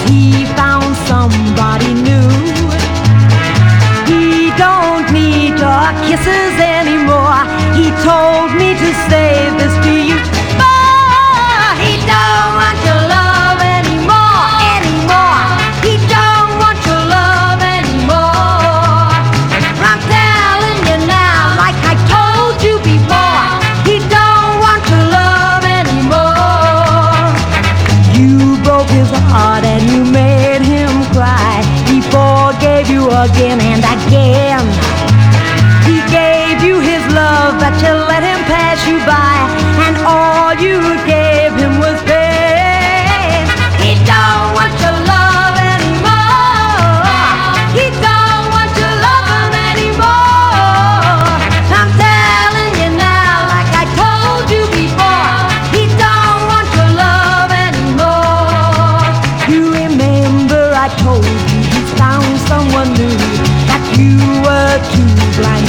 he found somebody new. He don't need your kisses anymore. He told me to say this to you. Oh, he don't want your love anymore, anymore. He don't want your love anymore. I'm telling you now, like I told you before, he don't want your love anymore. You broke his heart and you made him cry. He forgave you again and again. He gave you his love, but you let him pass you by, and all you gave him was pain. He don't want your love anymore. He don't want your love anymore. I'm telling you now, like I told you before, he don't want your love anymore. You remember I told you he found someone new, that you were too blind